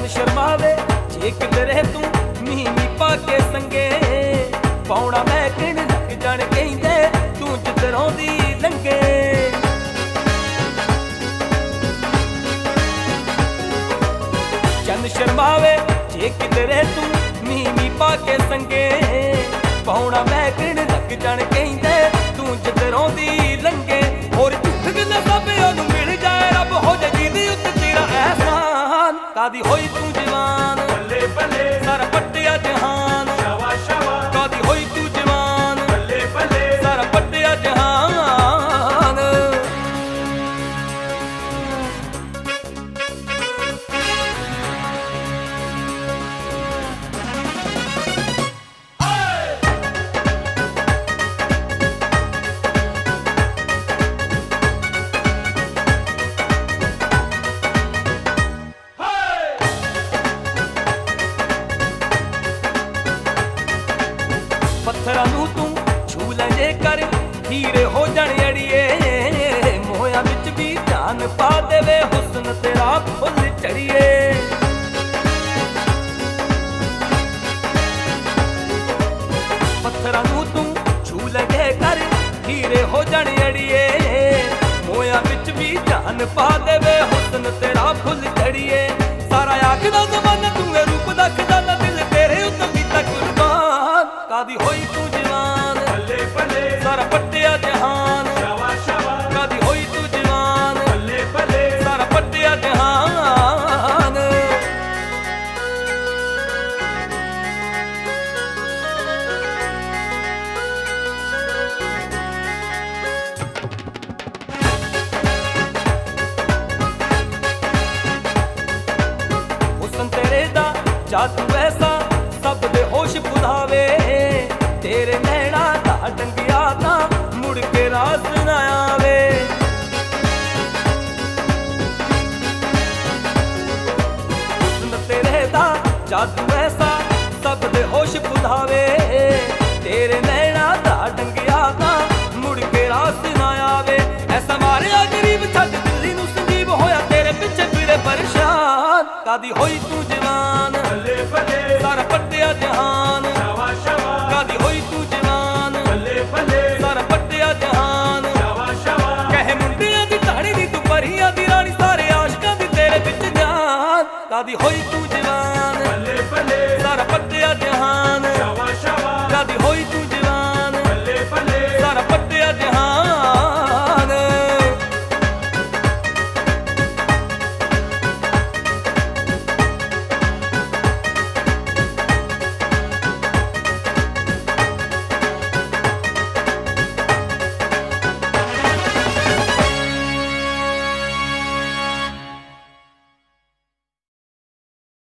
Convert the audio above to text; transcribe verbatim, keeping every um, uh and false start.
ਚੰਨ ਸ਼ਰਮਾਵੇ ਜੇ ਕਿਧਰੇ ਤੂੰ ਮੀਂਹ ਪਾ ਕੇ ਸੰਗੇ ਪੌਣਾ ਮੈਂ ਕਿਣ ਲੱਗ ਜਾਣ ਕਹਿੰਦੇ ਤੂੰ ਜਿੱਧਰੋਂ ਦੀ ਲੰਘੇ ਚੰਨ ਸ਼ਰਮਾਵੇ ਜੇ ਕਿਧਰੇ ਤੂੰ ਮੀਂਹ ਪਾ ਕੇ ਸੰਗੇ ਪੌਣਾ ਮੈਂ ਕਿਣ ਲੱਗ ਜਾਣ ਕਹਿੰਦੇ ਤੂੰ ਜਿੱਧਰੋਂ ਦੀ ਲੰਘੇ ਹੋਰ ਝੂਠ ਗੱਲਾਂ ਸਭ ਉਹਨੂੰ ਮਿਲ ਜਾਏ ਰੱਬ ਹੋ ਜਾ ਜਿਹਦੇ ਉੱਤੇ ਤੇਰਾ ਅਹਿਸਾਨ ਕਾਦੀ ਹੋਈ ਤੂੰ ਜਵਾਨ ਬੱਲੇ ਬੱਲੇ ਸਾਰਾ ਪੱਟਿਆ ਜਹਾਨ ਸ਼ਾਵਾ ਸ਼ਾਵਾ ਕਾਦੀ ਹੋਈ ਤੂੰ ਜਵਾਨ ਬੱਲੇ ਬੱਲੇ ਸਾਰਾ ਪੱਟਿਆ ਜਹਾਨ ਪੱਥਰਾਂ ਨੂੰ ਤੂੰ ਛੂ ਲੈ ਜੇ ਕਰ ਹੀਰੇ ਹੋ ਜਾਣ ਅੜੀਏ ਮੋਹਿਆਂ ਵਿੱਚ ਵੀ ਜਾਨ ਪਾ ਦੇਵੇ ਹੁਸਨ ਤੇਰਾ ਫੁੱਲ ਚੜੀਏ ਪੱਥਰਾਂ ਨੂੰ ਤੂੰ ਛੂ ਲੈ ਜੇ ਕਰ ਹੀਰੇ ਹੋ ਜਾਣ ਅੜੀਏ ਮੋਹਿਆਂ ਵਿੱਚ ਵੀ ਜਾਨ ਪਾ ਦੇਵੇ ਹੁਸਨ ਤੇਰਾ ਫੁੱਲ ਚੜੀਏ ਸਾਰਾ ਆਖਦਾ ਜ਼ਮਾਨਾ ਤੂੰ ਇਹ ਰੂਪ ਦਾ ਖਜ਼ਾਨਾ ਦਿਲ ਤੇਰੇ ਉੱਤੇ ਕੀਤਾ ਕੁਰਬਾਨ ਕਾਦੀ ਹੋਈ ਤੂੰ ਜਵਾਨ ਬੱਲੇ ਬੱਲੇ ਸਾਰਾ ਪੱਟਿਆ ਜਹਾਨ ਸ਼ਾਵਾ ਸ਼ਾਵਾ ਕਾਦੀ ਹੋਈ ਤੂੰ ਜਵਾਨ ਬੱਲੇ ਬੱਲੇ ਸਾਰਾ ਪੱਟਿਆ ਜਹਾਨ ਹੁਸਨ ਤੇਰੇ ਦਾ ਜਾਦੂ ਐਸਾ ਸਭ ਦੇ ਹੋਸ਼ ਭੁਲਾਵੇ ਤੇਰੇ ਨੈਣਾ ਦਾ ਡੰਗਿਆ ਤਾਂ ਮੁੜ ਕੇ ਰਾਸ ਨਾ ਆਵੇ ਹੁਸਨ ਤੇਰੇ ਦਾ ਜਾਦੂ ਐਸਾ ਸਭ ਦੇ ਹੋਸ਼ ਭੁਲਾਵੇ ਤੇਰੇ ਨੈਣਾ ਦਾ ਡੰਗਿਆ ਤਾਂ ਮੁੜ ਕੇ ਰਾਸ ਨਾ ਆਵੇ ਐਸਾ ਮਾਰਿਆ ਗਰੀਬ ਛੱਡ ਦਿੱਲੀ ਨੂੰ ਸੰਜੀਵ ਹੋਇਆ ਤੇਰੇ ਪਿੱਛੇ ਫਿਰੇ ਪਰੇਸ਼ਾਨ ਕਾਦੀ ਹੋਈ ਤੂੰ ਜਵਾਨ ਬੱਲੇ ਬੱਲੇ ਸਾਰਾ ਪੱਟਿਆ ਜਹਾਨ ਸ਼ਾਵਾ ਸ਼ਾਵਾ ਕਾਦੀ ਹੋਈ ਤੂੰ ਜਵਾਨ ਬੱਲੇ ਬੱਲੇ ਸਾਰਾ ਪੱਟਿਆ ਜਹਾਨ ਸ਼ਾਵਾ ਸ਼ਾਵਾ ਕਹੇ ਮੁੰਡਿਆਂ ਦੀ ਢਾਣੀ ਦੀ ਤੂੰ ਪਰੀਆਂ ਦੀ ਰਾਣੀ ਸਾਰੇ ਆਸ਼ਕਾਂ ਦੀ ਤੇਰੇ ਵਿੱਚ ਜਾਨ ਕਾਦੀ ਹੋਈ ਤੂੰ ਜਵਾਨ